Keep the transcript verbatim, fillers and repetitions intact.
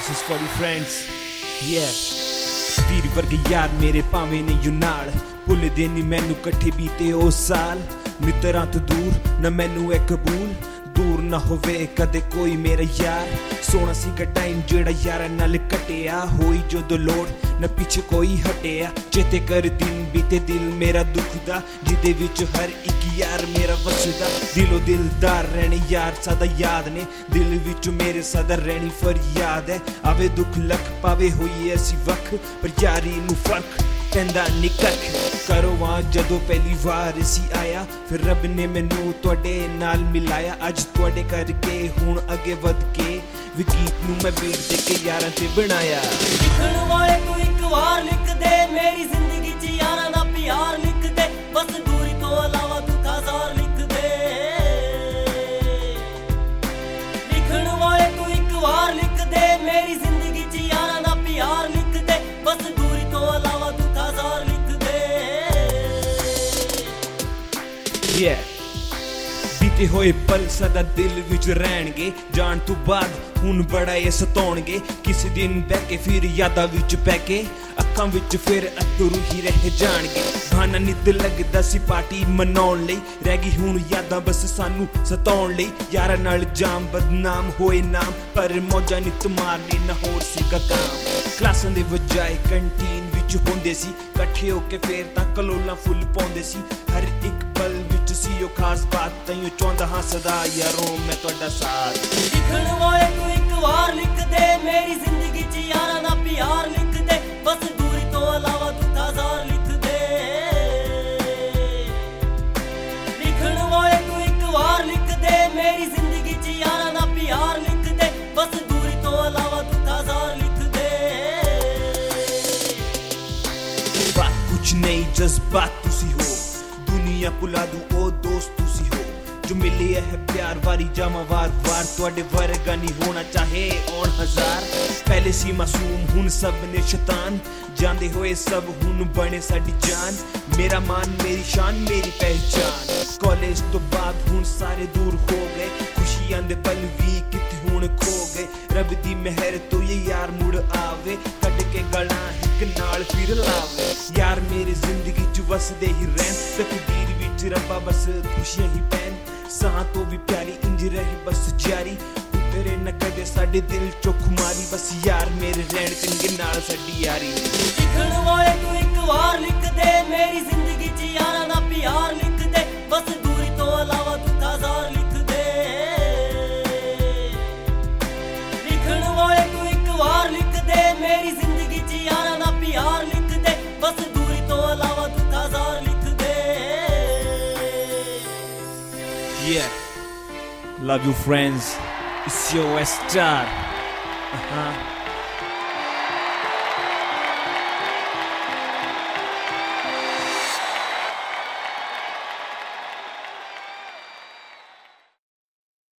This is for the friends. Yeah. ਵੀਰ ਵਰਗੇ ਯਾਰ ਮੇਰੇ ਭਾਵੇਂ ਨੇ ਯੂ ਨਾਲ ਭੁੱਲਦੇ ਨੀ ਮੈਨੂੰ ਇਕੱਠੇ ਬੀਤੇ ਉਹ ਸਾਲ ਮਿੱਤਰਾਂ ਤੋਂ ਦੂਰ ਨਾ ਮੈਨੂੰ ਇਹ ਕਬੂਲ ਦੂਰ ਨਾ ਹੋਵੇ ਕਦੇ ਕੋਈ ਮੇਰਾ ਯਾਰ ਸੋਹਣਾ ਸੀਗਾ ਟਾਈਮ ਜਿਹੜਾ ਯਾਰਾਂ ਨਾਲ ਕੱਟਿਆ ਹੋਈ ਜਦੋਂ ਲੋੜ ਨਾ ਪਿੱਛੇ ਕੋਈ ਹਟਿਆ ਚੇਤੇ ਕਰ ਦਿਨ ਬੀਤੇ ਦਿਲ ਮੇਰਾ ਦੁਖਦਾ ਜਿਹਦੇ ਵਿੱਚ ਹਰ ਇੱਕ ਯਾਰ ਮੇਰਾ ਵਸਦਾ ਦਿਲੋਂ ਦਿਲਦਾਰ ਰਹਿਣੇ ਯਾਰ ਸਦਾ ਯਾਦ ਨੇ ਦਿਲ ਵਿੱਚ ਮੇਰੇ ਸਦਾ ਰਹਿਣੀ ਫਰਿਆਦ ਹੈ ਆਵੇ ਦੁੱਖ ਲੱਖ ਪਾਵੇ ਹੋਈ ਐਸੀ ਵਕ ਪਰ ਯਾਰੀ ਨੂੰ ਫਰਕ ਪੈਂਦਾ ਨੀ ਕੱਖ ਕਰੋ ਆ ਜਦੋਂ ਪਹਿਲੀ ਵਾਰ ਸੀ ਆਇਆ ਫਿਰ ਰੱਬ ਨੇ ਮੈਨੂੰ ਤੁਹਾਡੇ ਨਾਲ ਮਿਲਾਇਆ ਅੱਜ ਤੁਹਾਡੇ ਕਰਕੇ ਹੁਣ ਅੱਗੇ ਵੱਧ ਕੇ ਵੀ ਗੀਤ ਨੂੰ ਮੈਂ ਬੀਟ ਦੇ ਕੇ ਯਾਰਾਂ ਤੇ ਬਣਾਇਆ ਲਿਖਣ ਵਾਲੇ ਤੂੰ ਇੱਕ ਵਾਰ ਲਿਖ ਦੇ ਮੇਰੀ ਜ਼ਿੰਦਗੀ 'ਚ ਯਾਰਾਂ ਦਾ ਪਿਆਰ ਲਿਖ ਦੇ ਬਸ ਦੂਰੀ ਤੋਂ ਇਲਾਵਾ ਤੂੰ ਹਜ਼ਾਰ ਲਿਖ ਦੇ ਲਿਖਣ ਵਾਲੇ ਤੂੰ ਇੱਕ ਵਾਰ ਲਿਖ ਦੇ ਮੇਰੀ ਜ਼ਿੰਦਗੀ 'ਚ ਯਾਰਾਂ ਦਾ ਪਿਆਰ ਲਿਖ ਦੇ ਬਸ ਦੂਰੀ ਤੋਂ ਇਲਾਵਾ ਤੂੰ ਹਜ਼ਾਰ ਲਿਖ ਦੇ Yeah ਬੀਤੇ ਹੋਏ ਪਲ ਸਦਾ ਦਿਲ ਵਿੱਚ ਰਹਿਣਗੇ ਜਾਣ ਤੋਂ ਬਾਅਦ ਹੁਣ ਬੜਾ ਇਹ ਸਤਾਉਣਗੇ ਕਿਸੇ ਦਿਨ ਬਹਿ ਕੇ ਫਿਰ ਯਾਦਾਂ ਵਿੱਚ ਪੈ ਕੇ ਅੱਖਾਂ ਵਿੱਚ ਫਿਰ ਅਥਰੂ ਹੀ ਰਹਿ ਜਾਣਗੇ ਬਹਾਨਾ ਨਿੱਤ ਲੱਗਦਾ ਸੀ ਪਾਰਟੀ ਮਨਾਉਣ ਲਈ ਰਹਿ ਗਈ ਹੁਣ ਯਾਦਾਂ ਬਸ ਸਾਨੂੰ ਸਤਾਉਣ ਲਈ ਯਾਰਾਂ ਨਾਲ ਜਾਮ ਬਦਨਾਮ ਹੋਏ ਨਾਮ ਪਰ ਮੌਜਾਂ ਨਿੱਤ ਮਾਰਨੀ ਨਾ ਹੋਰ ਸੀਗਾ ਕੰਮ ਕਲਾਸਾਂ ਦੇ ਵਜਾਏ ਕੰਟੀਨ ਵਿੱਚ ਹੁੰਦੇ ਸੀ ਇਕੱਠੇ ਹੋ ਕੇ ਫੇਰ ਤਾਂ ਕਲੋਲਾਂ ਫੁੱਲ ਪਾਉਂਦੇ ਸੀ ਹਰ ਇੱਕ ਪਲ ਵਿੱਚ ਸੀ ਉਹ ਖਾਸ ਬਾਤ ਤੈਨੂੰ ਚਾਹੁੰਦਾ ਹਾਂ ਸਦਾ ਯਾਰੋ ਮੈਂ ਤੁਹਾਡਾ ਸਾਥ ਲਿਖਣ ਵਾਲੇ ਤੂੰ ਇੱਕ ਵਾਰ ਲਿਖ ਦੇ ਮੇਰੀ ਜ਼ਿੰਦਗੀ 'ਚ ਯਾਰਾਂ ਦਾ ਪਿਆਰ ਲਿਖ ਦੇ ਬਸ ਦੂਰੀ ਤੋਂ ਇਲਾਵਾ ਤੂੰ ਹਜ਼ਾਰ ਲਿਖ ਦੇ ਲਿਖਣ ਵਾਲੇ ਤੂੰ ਇੱਕ ਵਾਰ ਲਿਖ ਦੇ ਮੇਰੀ ਜ਼ਿੰਦਗੀ 'ਚ ਯਾਰਾਂ ਦਾ ਪਿਆਰ ਲਿਖ ਦੇ ਬਸ ਦੂਰੀ ਤੋਂ ਇਲਾਵਾ ਤੂੰ ਹਜ਼ਾਰ ਲਿਖ ਦੇ ਬਾਤ ਕੁਛ ਨਹੀਂ ਜਜ਼ਬਾਤ ਤੁਸੀਂ ਹੋ ਦੁਨੀਆ ਭੁਲਾ ਦੂ ਉਹ ਦੋਸਤ ਤੁਸੀਂ ਹੋ ਜੋ ਮਿਲਿਆ ਹੈ ਪਿਆਰ ਵਾਰੀ ਜਾਵਾਂ ਵਾਰ ਵਾਰ ਤੁਹਾਡੇ ਵਰਗਾ ਨਹੀਂ ਹੋਣਾ ਚਾਹੇ ਔਰ ਹਜ਼ਾਰ ਪਹਿਲੇ ਸੀ ਮਾਸੂਮ ਹੁਣ ਸਭ ਨੇ ਸ਼ੈਤਾਨ ਜਾਂਦੇ ਹੋਏ ਸਭ ਹੁਣ ਬਣੇ ਸਾਡੀ ਜਾਨ ਮੇਰਾ ਮਾਨ ਮੇਰੀ ਸ਼ਾਨ ਮੇਰੀ ਪਹਿਚਾਨ ਕਾਲਜ ਤੋਂ ਬਾਅਦ ਹੁਣ ਸਾਰੇ ਦੂਰ ਹੋ ਗਏ ਖੁਸ਼ੀਆਂ ਦੇ ਪਲ ਵੀ ਕਿਤੇ ਹੁਣ ਖੋ ਗਏ ਰੱਬ ਦੀ ਮਿਹਰ ਤੋਂ ਇਹ ਯਾਰ ਮੁੜ ਆਵੇ ਕੱਢ ਕੇ ਗਲਾਂ ਇੱਕ ਨਾਲ ਫਿਰ ਲਾਵੇ ਯਾਰ ਮੇਰੀ ਜ਼ਿੰਦਗੀ 'ਚ ਵਸਦੇ ਹੀ ਰਹਿਣ ਤਕਦੀਰ ਵਿੱਚ ਰੱਬਾ ਬਸ ਖੁਸ਼ੀਆਂ ਹੀ ਪੈਣ ਸਾਹ ਤੋਂ ਵੀ ਪਿਆਰੀ ਇੰਜ ਰਹੀ ਬਸ ਜਾਰੀ ਤੇਰੇ ਨਾ ਕਦੇ ਸਾਡੇ ਦਿਲ ਚੋਂ ਖੁਮਾਰੀ ਬਸ ਯਾਰ ਮੇਰੇ ਰਹਿਣ ਚੰਗੇ ਨਾਲ ਸਾਡੀ ਯਾਰੀ ਲਿਖਣ ਵਾਲੇ ਤੂੰ ਇੱਕ ਵਾਰ ਲਿਖ ਦੇ ਮੇਰੀ ਜ਼ਿੰਦਗੀ 'ਚ ਯਾਰਾਂ ਦਾ ਪਿਆਰ ਲਿਖ ਦੇ ਬਸ ਦੂਰੀ ਤੋਂ ਇਲਾਵਾ ਤੂੰ ਹਜ਼ਾਰ ਲਿਖ ਦੇ ਲਿਖਣ ਵਾਲੇ ਤੂੰ ਇੱਕ ਵਾਰ ਲਿਖ ਦੇ ਮੇਰੀ ਜ਼ਿੰਦਗੀ 'ਚ ਯਾਰਾਂ ਦਾ ਪਿਆਰ ਲਿਖ ਦੇ ਬਸ ਦੂਰੀ ਤੋਂ ਇਲਾਵਾ ਤੂੰ ਹਜ਼ਾਰ ਲਿਖ ਦੇ Yeah, love you friends, it's your Star. Uh-huh.